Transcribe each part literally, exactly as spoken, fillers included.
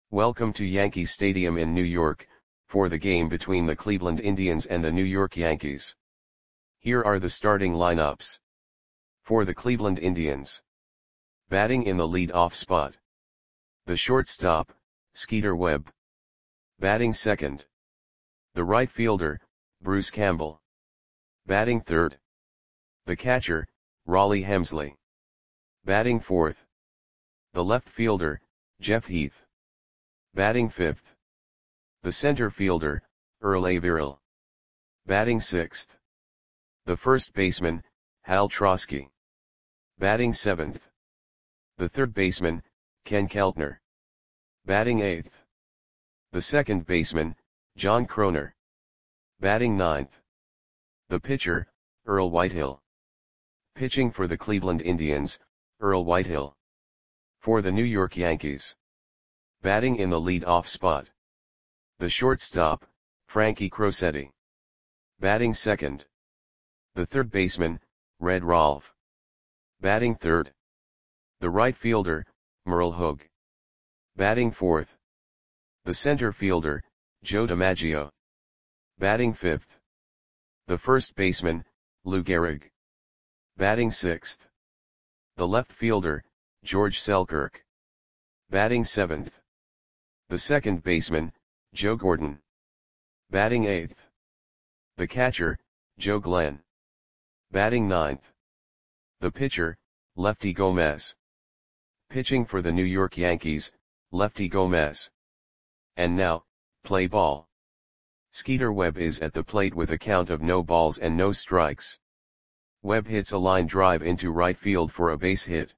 Welcome to Yankee Stadium in New York, for the game between the Cleveland Indians and the New York Yankees. Here are the starting lineups. For the Cleveland Indians. Batting in the lead-off spot. The shortstop, Skeeter Webb. Batting second. The right fielder, Bruce Campbell. Batting third. The catcher, Rollie Hemsley. Batting fourth. The left fielder, Jeff Heath. Batting fifth. The center fielder, Earl Averill. Batting sixth. The first baseman, Hal Trosky. Batting seventh. The third baseman, Ken Keltner. Batting eighth. The second baseman, John Kroner. Batting ninth. The pitcher, Earl Whitehill. Pitching for the Cleveland Indians, Earl Whitehill. For the New York Yankees. Batting in the lead-off spot. The shortstop, Frankie Crosetti. Batting second. The third baseman, Red Rolfe. Batting third. The right fielder, Merle Hogue. Batting fourth. The center fielder, Joe DiMaggio. Batting fifth. The first baseman, Lou Gehrig. Batting sixth. The left fielder, George Selkirk. Batting seventh. The second baseman, Joe Gordon. Batting eighth. The catcher, Joe Glenn. Batting ninth. The pitcher, Lefty Gomez. Pitching for the New York Yankees, Lefty Gomez. And now, play ball. Skeeter Webb is at the plate with a count of no balls and no strikes. Webb hits a line drive into right field for a base hit.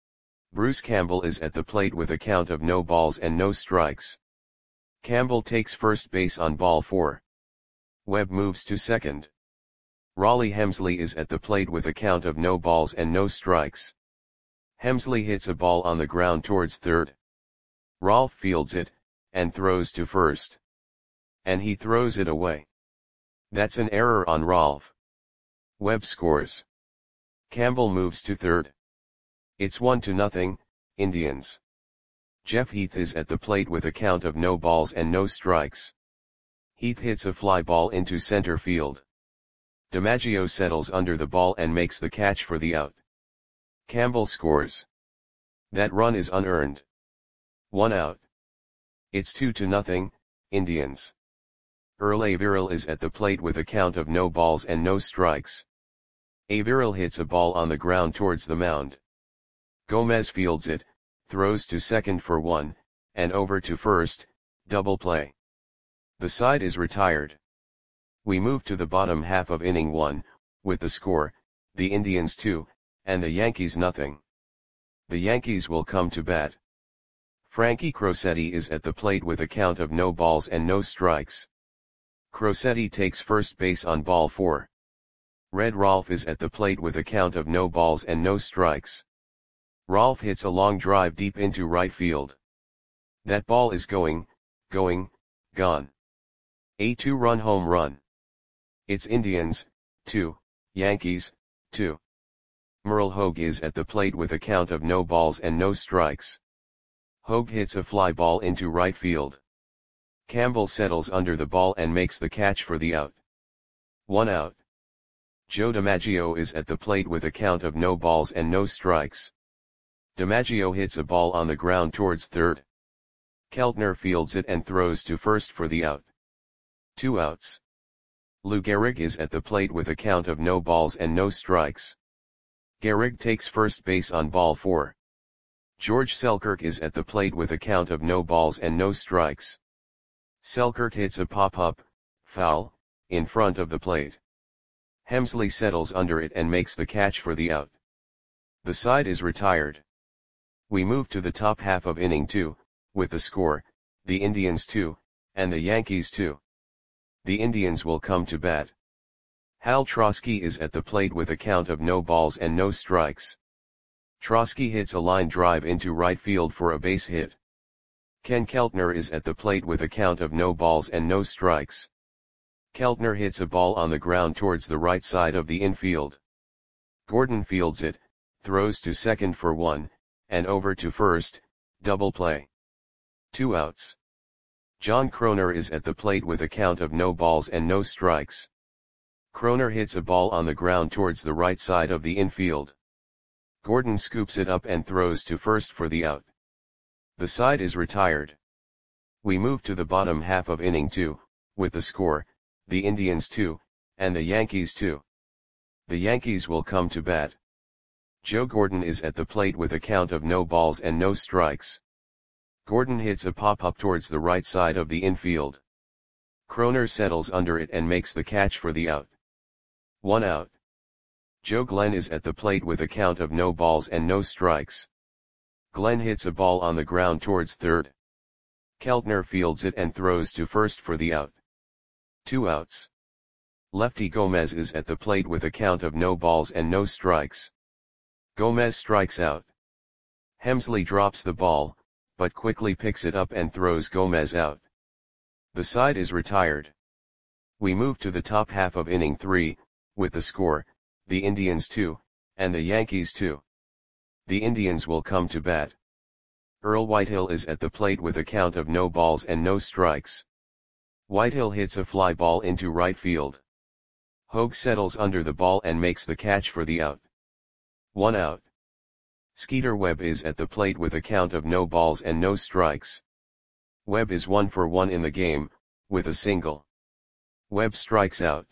Bruce Campbell is at the plate with a count of no balls and no strikes. Campbell takes first base on ball four. Webb moves to second. Rollie Hemsley is at the plate with a count of no balls and no strikes. Hemsley hits a ball on the ground towards third. Rolfe fields it, and throws to first. And he throws it away. That's an error on Rolfe. Webb scores. Campbell moves to third. It's one to nothing, Indians. Jeff Heath is at the plate with a count of no balls and no strikes. Heath hits a fly ball into center field. DiMaggio settles under the ball and makes the catch for the out. Campbell scores. That run is unearned. One out. It's two to nothing, Indians. Earl Averill is at the plate with a count of no balls and no strikes. Averill hits a ball on the ground towards the mound. Gomez fields it, throws to second for one, and over to first, double play. The side is retired. We move to the bottom half of inning one, with the score, the Indians two, and the Yankees nothing. The Yankees will come to bat. Frankie Crosetti is at the plate with a count of no balls and no strikes. Crosetti takes first base on ball four. Red Rolfe is at the plate with a count of no balls and no strikes. Rolfe hits a long drive deep into right field. That ball is going, going, gone. A two-run home run. It's Indians, two, Yankees, two. Merle Hogue is at the plate with a count of no balls and no strikes. Hogue hits a fly ball into right field. Campbell settles under the ball and makes the catch for the out. One out. Joe DiMaggio is at the plate with a count of no balls and no strikes. DiMaggio hits a ball on the ground towards third. Keltner fields it and throws to first for the out. Two outs. Lou Gehrig is at the plate with a count of no balls and no strikes. Gehrig takes first base on ball four. George Selkirk is at the plate with a count of no balls and no strikes. Selkirk hits a pop-up, foul, in front of the plate. Hemsley settles under it and makes the catch for the out. The side is retired. We move to the top half of inning two, with the score, the Indians two, and the Yankees two. The Indians will come to bat. Hal Trosky is at the plate with a count of no balls and no strikes. Trosky hits a line drive into right field for a base hit. Ken Keltner is at the plate with a count of no balls and no strikes. Keltner hits a ball on the ground towards the right side of the infield. Gordon fields it, throws to second for one, and over to first, double play. Two outs. John Kroner is at the plate with a count of no balls and no strikes. Kroner hits a ball on the ground towards the right side of the infield. Gordon scoops it up and throws to first for the out. The side is retired. We move to the bottom half of inning two, with the score, the Indians two, and the Yankees two. The Yankees will come to bat. Joe Gordon is at the plate with a count of no balls and no strikes. Gordon hits a pop-up towards the right side of the infield. Kroner settles under it and makes the catch for the out. One out. Joe Glenn is at the plate with a count of no balls and no strikes. Glenn hits a ball on the ground towards third. Keltner fields it and throws to first for the out. Two outs. Lefty Gomez is at the plate with a count of no balls and no strikes. Gomez strikes out. Hemsley drops the ball, but quickly picks it up and throws Gomez out. The side is retired. We move to the top half of inning three, with the score, the Indians two, and the Yankees two. The Indians will come to bat. Earl Whitehill is at the plate with a count of no balls and no strikes. Whitehill hits a fly ball into right field. Hogue settles under the ball and makes the catch for the out. One out. Skeeter Webb is at the plate with a count of no balls and no strikes. Webb is one for one in the game, with a single. Webb strikes out.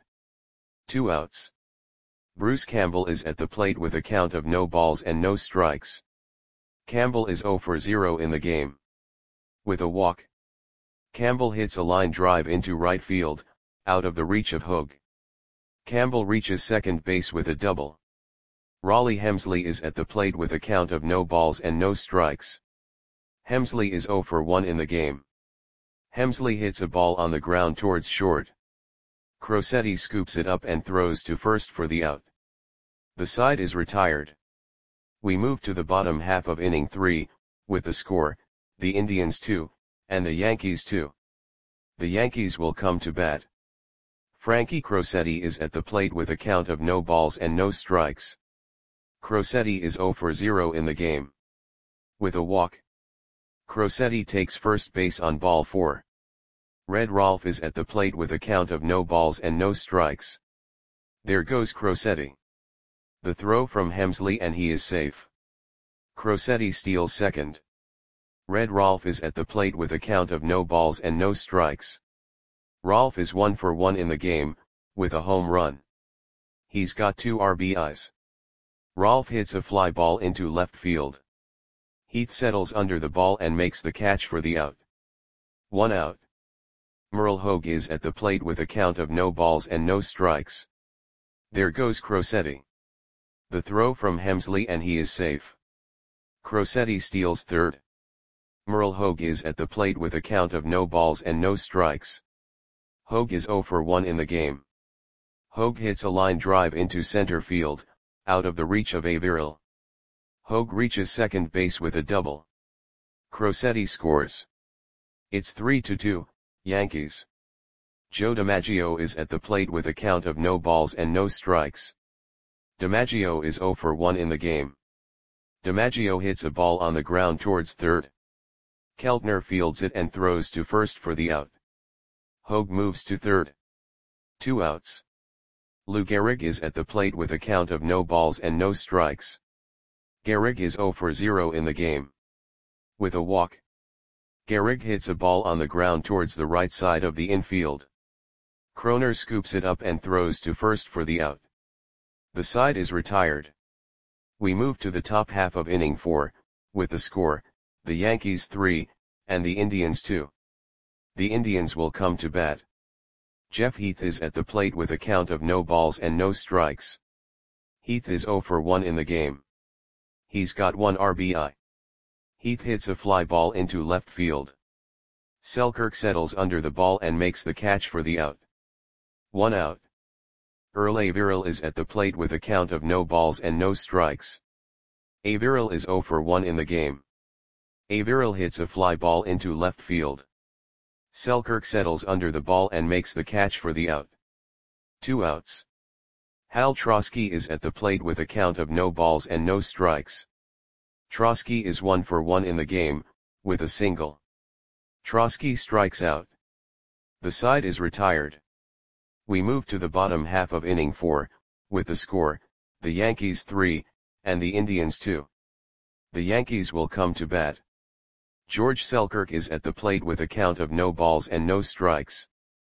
Two outs. Bruce Campbell is at the plate with a count of no balls and no strikes. Campbell is zero for zero in the game. With a walk. Campbell hits a line drive into right field, out of the reach of Hogue. Campbell reaches second base with a double. Raleigh Hemsley is at the plate with a count of no balls and no strikes. Hemsley is zero for one in the game. Hemsley hits a ball on the ground towards short. Crosetti scoops it up and throws to first for the out. The side is retired. We move to the bottom half of inning three, with the score, the Indians two, and the Yankees two. The Yankees will come to bat. Frankie Crosetti is at the plate with a count of no balls and no strikes. Crosetti is zero for zero in the game. With a walk. Crosetti takes first base on ball four. Red Rolfe is at the plate with a count of no balls and no strikes. There goes Crosetti. The throw from Hemsley and he is safe. Crosetti steals second. Red Rolfe is at the plate with a count of no balls and no strikes. Rolfe is one for one in the game, with a home run. He's got two R B Is. Rolfe hits a fly ball into left field. Heath settles under the ball and makes the catch for the out. One out. Merle Hogue is at the plate with a count of no balls and no strikes. There goes Crosetti. The throw from Hemsley and he is safe. Crosetti steals third. Merle Hogue is at the plate with a count of no balls and no strikes. Hogue is zero for one in the game. Hogue hits a line drive into center field, out of the reach of Averill. Hogue reaches second base with a double. Crosetti scores. It's three to two, Yankees. Joe DiMaggio is at the plate with a count of no balls and no strikes. DiMaggio is zero for one in the game. DiMaggio hits a ball on the ground towards third. Keltner fields it and throws to first for the out. Hogue moves to third. Two outs. Lou Gehrig is at the plate with a count of no balls and no strikes. Gehrig is zero for zero in the game. With a walk. Gehrig hits a ball on the ground towards the right side of the infield. Kroner scoops it up and throws to first for the out. The side is retired. We move to the top half of inning four, with the score, the Yankees three, and the Indians two. The Indians will come to bat. Jeff Heath is at the plate with a count of no balls and no strikes. Heath is zero for one in the game. He's got one R B I. Heath hits a fly ball into left field. Selkirk settles under the ball and makes the catch for the out. One out. Earl Averill is at the plate with a count of no balls and no strikes. Averill is zero for one in the game. Averill hits a fly ball into left field. Selkirk settles under the ball and makes the catch for the out. Two outs. Hal Trosky is at the plate with a count of no balls and no strikes. Trosky is one for one in the game, with a single. Trotsky strikes out. The side is retired. We move to the bottom half of inning four, with the score, the Yankees three, and the Indians two. The Yankees will come to bat. George Selkirk is at the plate with a count of no balls and no strikes.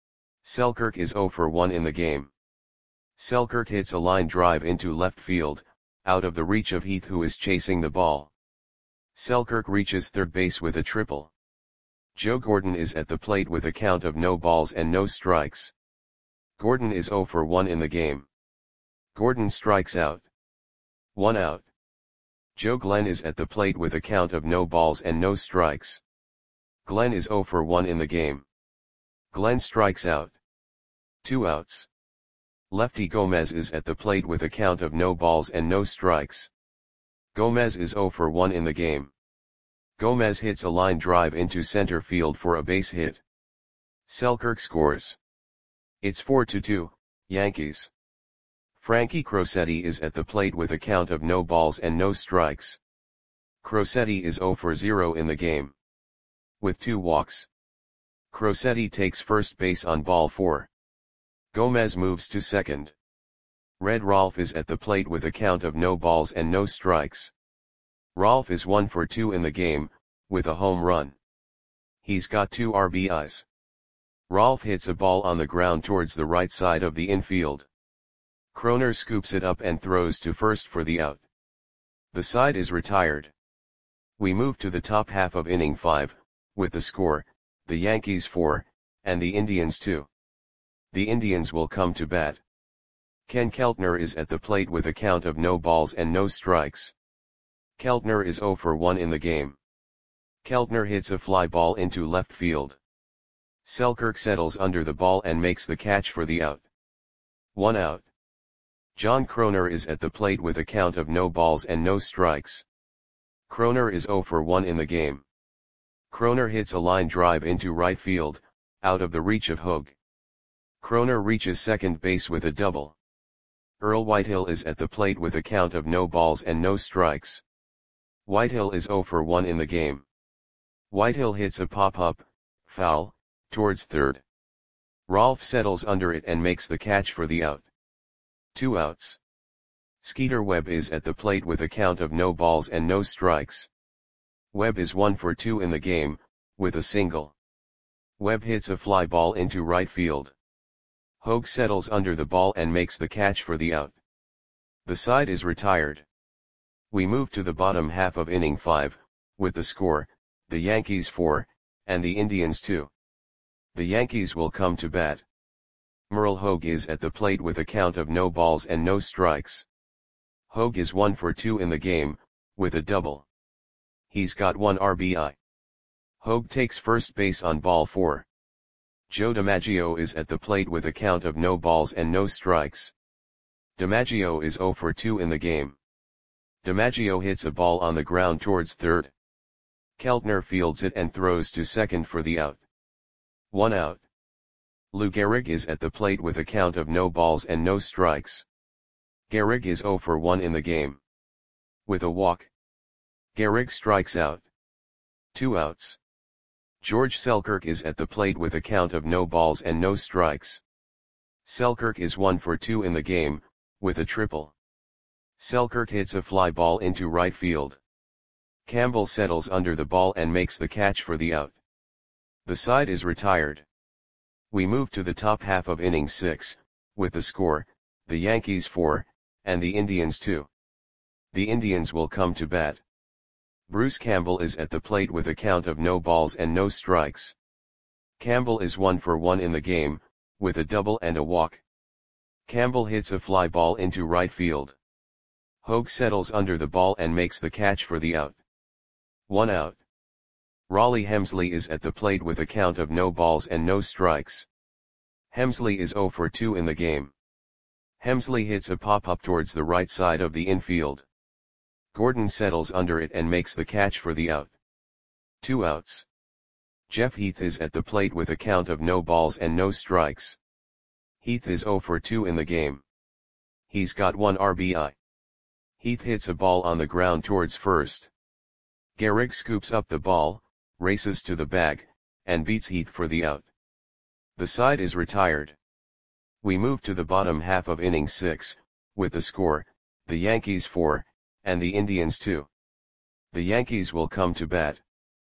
Selkirk is zero for one in the game. Selkirk hits a line drive into left field, out of the reach of Heath, who is chasing the ball. Selkirk reaches third base with a triple. Joe Gordon is at the plate with a count of no balls and no strikes. Gordon is zero for one in the game. Gordon strikes out. One out. Joe Glenn is at the plate with a count of no balls and no strikes. Glenn is zero for one in the game. Glenn strikes out. Two outs. Lefty Gomez is at the plate with a count of no balls and no strikes. Gomez is zero for one in the game. Gomez hits a line drive into center field for a base hit. Selkirk scores. It's four to two, Yankees. Frankie Crosetti is at the plate with a count of no balls and no strikes. Crosetti is zero for zero in the game. With two walks. Crosetti takes first base on ball four. Gomez moves to second. Red Rolfe is at the plate with a count of no balls and no strikes. Rolfe is one for two in the game, with a home run. He's got two R B Is. Rolfe hits a ball on the ground towards the right side of the infield. Kroner scoops it up and throws to first for the out. The side is retired. We move to the top half of inning five, with the score, the Yankees four, and the Indians two. The Indians will come to bat. Ken Keltner is at the plate with a count of no balls and no strikes. Keltner is zero for one in the game. Keltner hits a fly ball into left field. Selkirk settles under the ball and makes the catch for the out. One out. John Kroner is at the plate with a count of no balls and no strikes. Kroner is zero for one in the game. Kroner hits a line drive into right field, out of the reach of Hogue. Kroner reaches second base with a double. Earl Whitehill is at the plate with a count of no balls and no strikes. Whitehill is zero for one in the game. Whitehill hits a pop-up, foul, towards third. Rolfe settles under it and makes the catch for the out. Two outs. Skeeter Webb is at the plate with a count of no balls and no strikes. Webb is one for two in the game, with a single. Webb hits a fly ball into right field. Hogue settles under the ball and makes the catch for the out. The side is retired. We move to the bottom half of inning five, with the score, the Yankees four, and the Indians two. The Yankees will come to bat. Merle Hogue is at the plate with a count of no balls and no strikes. Hogue is one for two in the game, with a double. He's got one R B I. Hogue takes first base on ball four. Joe DiMaggio is at the plate with a count of no balls and no strikes. DiMaggio is zero for two in the game. DiMaggio hits a ball on the ground towards third. Keltner fields it and throws to second for the out. One out. Lou Gehrig is at the plate with a count of no balls and no strikes. Gehrig is zero for one in the game. With a walk. Gehrig strikes out. Two outs. George Selkirk is at the plate with a count of no balls and no strikes. Selkirk is one for two in the game, with a triple. Selkirk hits a fly ball into right field. Campbell settles under the ball and makes the catch for the out. The side is retired. We move to the top half of inning six, with the score, the Yankees four, and the Indians two. The Indians will come to bat. Bruce Campbell is at the plate with a count of no balls and no strikes. Campbell is one for one in the game, with a double and a walk. Campbell hits a fly ball into right field. Hogue settles under the ball and makes the catch for the out. One out. Raleigh Hemsley is at the plate with a count of no balls and no strikes. Hemsley is zero for two in the game. Hemsley hits a pop-up towards the right side of the infield. Gordon settles under it and makes the catch for the out. Two outs. Jeff Heath is at the plate with a count of no balls and no strikes. Heath is zero for two in the game. He's got one R B I. Heath hits a ball on the ground towards first. Gehrig scoops up the ball, races to the bag, and beats Heath for the out. The side is retired. We move to the bottom half of inning six, with the score, the Yankees four, and the Indians two. The Yankees will come to bat.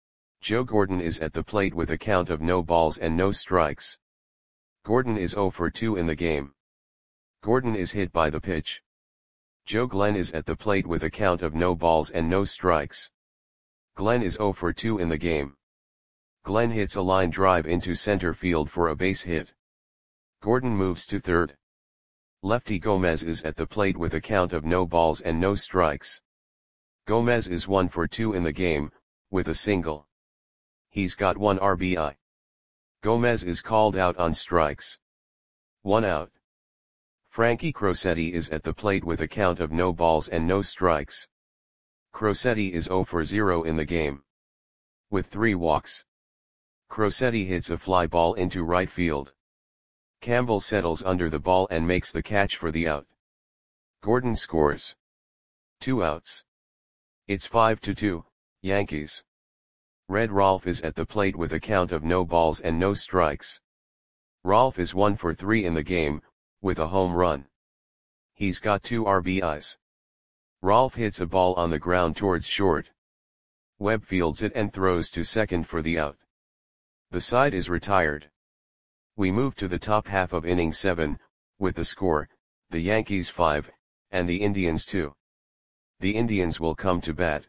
Joe Gordon is at the plate with a count of no balls and no strikes. Gordon is oh for two in the game. Gordon is hit by the pitch. Joe Glenn is at the plate with a count of no balls and no strikes. Glenn is oh for two in the game. Glenn hits a line drive into center field for a base hit. Gordon moves to third. Lefty Gomez is at the plate with a count of no balls and no strikes. Gomez is one for two in the game, with a single. He's got one R B I. Gomez is called out on strikes. One out. Frankie Crosetti is at the plate with a count of no balls and no strikes. Crosetti is oh for zero in the game. With three walks. Crosetti hits a fly ball into right field. Campbell settles under the ball and makes the catch for the out. Gordon scores. Two outs. It's five to two, Yankees. Red Rolf is at the plate with a count of no balls and no strikes. Rolf is one for three in the game, with a home run. He's got two R B Is. Rolf hits a ball on the ground towards short. Webb fields it and throws to second for the out. The side is retired. We move to the top half of inning seven, with the score, the Yankees five, and the Indians two. The Indians will come to bat.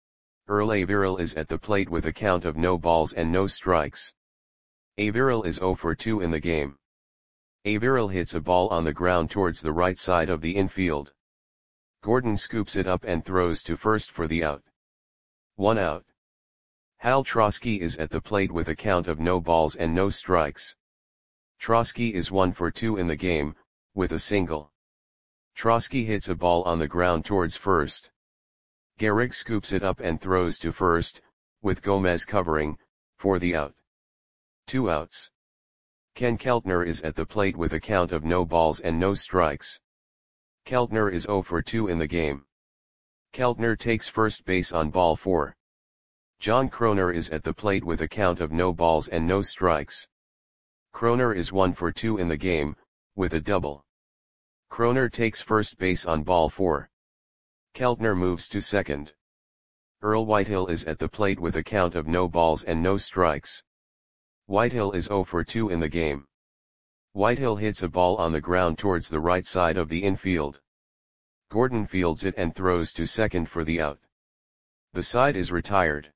Earl Averill is at the plate with a count of no balls and no strikes. Averill is oh for two in the game. Averill hits a ball on the ground towards the right side of the infield. Gordon scoops it up and throws to first for the out. One out. Hal Trosky is at the plate with a count of no balls and no strikes. Trosky is one for two in the game, with a single. Trosky hits a ball on the ground towards first. Gehrig scoops it up and throws to first, with Gomez covering, for the out. Two outs. Ken Keltner is at the plate with a count of no balls and no strikes. Keltner is oh for two in the game. Keltner takes first base on ball four. John Kroner is at the plate with a count of no balls and no strikes. Kroner is one for two in the game, with a double. Kroner takes first base on ball four. Keltner moves to second. Earl Whitehill is at the plate with a count of no balls and no strikes. Whitehill is oh for two in the game. Whitehill hits a ball on the ground towards the right side of the infield. Gordon fields it and throws to second for the out. The side is retired.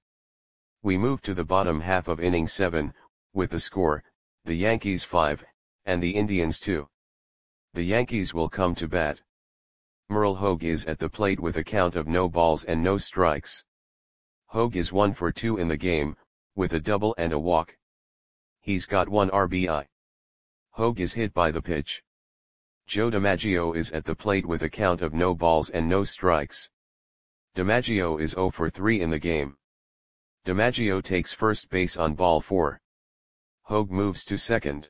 We move to the bottom half of inning seven, with the score, the Yankees five, and the Indians two. The Yankees will come to bat. Merle Hogue is at the plate with a count of no balls and no strikes. Hogue is one for two in the game, with a double and a walk. He's got one R B I. Hogue is hit by the pitch. Joe DiMaggio is at the plate with a count of no balls and no strikes. DiMaggio is oh for three in the game. DiMaggio takes first base on ball four. Hogue moves to second.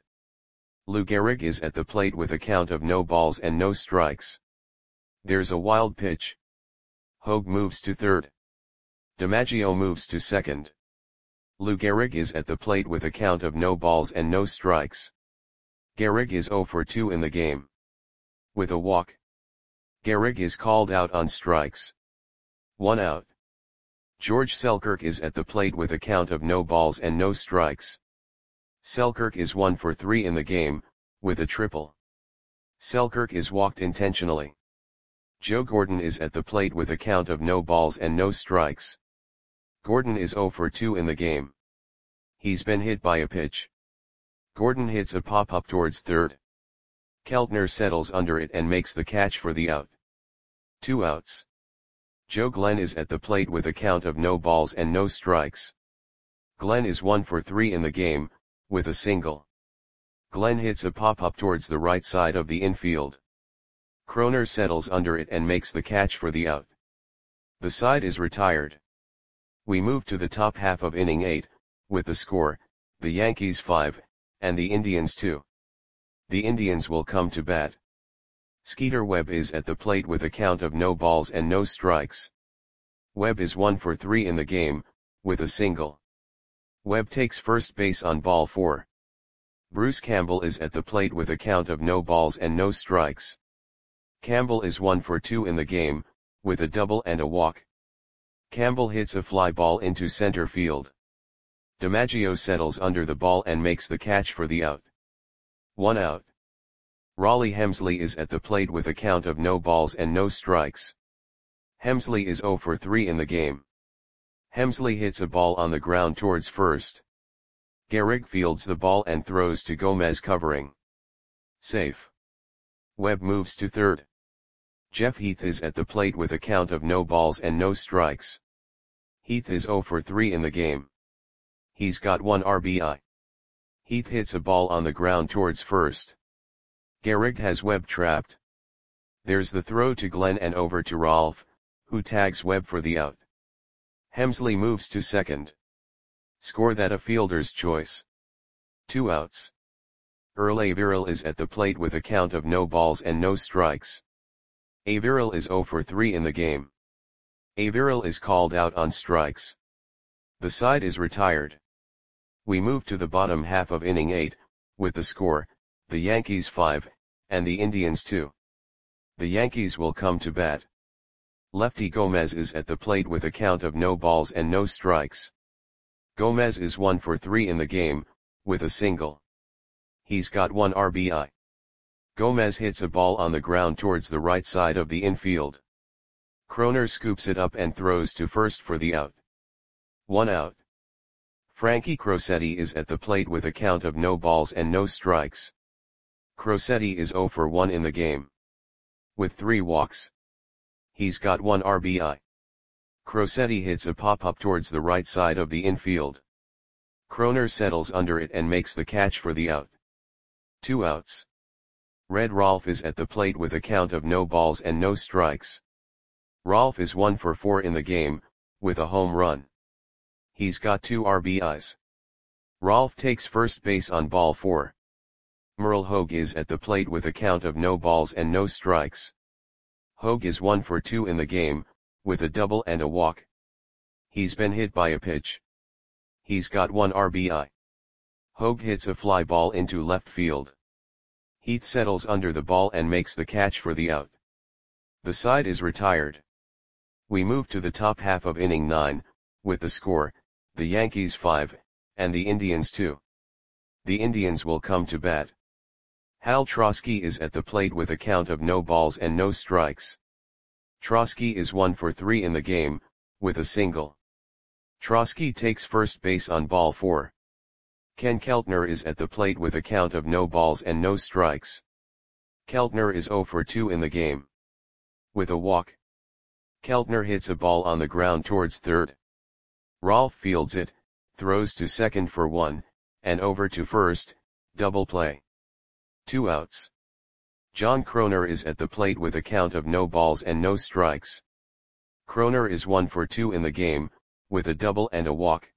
Lou Gehrig is at the plate with a count of no balls and no strikes. There's a wild pitch. Hogue moves to third. DiMaggio moves to second. Lou Gehrig is at the plate with a count of no balls and no strikes. Gehrig is oh for two in the game. With a walk. Gehrig is called out on strikes. One out. George Selkirk is at the plate with a count of no balls and no strikes. Selkirk is one for three in the game, with a triple. Selkirk is walked intentionally. Joe Gordon is at the plate with a count of no balls and no strikes. Gordon is oh for two in the game. He's been hit by a pitch. Gordon hits a pop-up towards third. Keltner settles under it and makes the catch for the out. Two outs. Joe Glenn is at the plate with a count of no balls and no strikes. Glenn is one for three in the game, with a single. Glenn hits a pop-up towards the right side of the infield. Kroner settles under it and makes the catch for the out. The side is retired. We move to the top half of inning eight, with the score, the Yankees five, and the Indians two. The Indians will come to bat. Skeeter Webb is at the plate with a count of no balls and no strikes. Webb is one for three in the game, with a single. Webb takes first base on ball four. Bruce Campbell is at the plate with a count of no balls and no strikes. Campbell is one for two in the game, with a double and a walk. Campbell hits a fly ball into center field. DiMaggio settles under the ball and makes the catch for the out. One out. Raleigh Hemsley is at the plate with a count of no balls and no strikes. Hemsley is zero for three in the game. Hemsley hits a ball on the ground towards first. Gehrig fields the ball and throws to Gomez covering. Safe. Webb moves to third. Jeff Heath is at the plate with a count of no balls and no strikes. Heath is zero for three in the game. He's got one R B I. Heath hits a ball on the ground towards first. Gehrig has Webb trapped. There's the throw to Glenn and over to Rolfe, who tags Webb for the out. Hemsley moves to second. Score that a fielder's choice. Two outs. Earl Averill is at the plate with a count of no balls and no strikes. Averill is zero for three in the game. Averill is called out on strikes. The side is retired. We move to the bottom half of inning eight, with the score, the Yankees five, and the Indians two. The Yankees will come to bat. Lefty Gomez is at the plate with a count of no balls and no strikes. Gomez is one for three in the game, with a single. He's got one R B I. Gomez hits a ball on the ground towards the right side of the infield. Kroner scoops it up and throws to first for the out. One out. Frankie Crosetti is at the plate with a count of no balls and no strikes. Crosetti is zero for one in the game. With three walks. He's got one R B I. Crosetti hits a pop-up towards the right side of the infield. Kroner settles under it and makes the catch for the out. Two outs. Red Rolfe is at the plate with a count of no balls and no strikes. Rolfe is one for four in the game, with a home run. He's got two R B Is. Rolfe takes first base on ball four. Merle Hogue is at the plate with a count of no balls and no strikes. Hogue is one for two in the game, with a double and a walk. He's been hit by a pitch. He's got one R B I. Hogue hits a fly ball into left field. Heath settles under the ball and makes the catch for the out. The side is retired. We move to the top half of inning nine, with the score, the Yankees five, and the Indians two. The Indians will come to bat. Hal Trosky is at the plate with a count of no balls and no strikes. Trosky is one for three in the game, with a single. Trosky takes first base on ball four. Ken Keltner is at the plate with a count of no balls and no strikes. Keltner is zero for two in the game. With a walk. Keltner hits a ball on the ground towards third. Rolfe fields it, throws to second for one, and over to first, double play. Two outs. John Kroner is at the plate with a count of no balls and no strikes. Kroner is one for two in the game, with a double and a walk.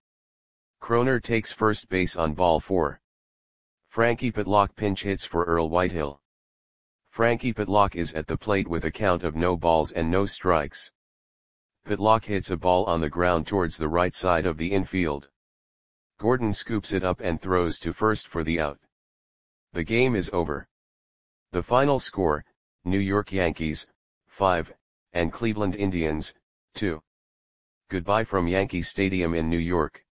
Kroner takes first base on ball four. Frankie Pitlock pinch hits for Earl Whitehill. Frankie Pitlock is at the plate with a count of no balls and no strikes. Pitlock hits a ball on the ground towards the right side of the infield. Gordon scoops it up and throws to first for the out. The game is over. The final score, New York Yankees, five, and Cleveland Indians, two. Goodbye from Yankee Stadium in New York.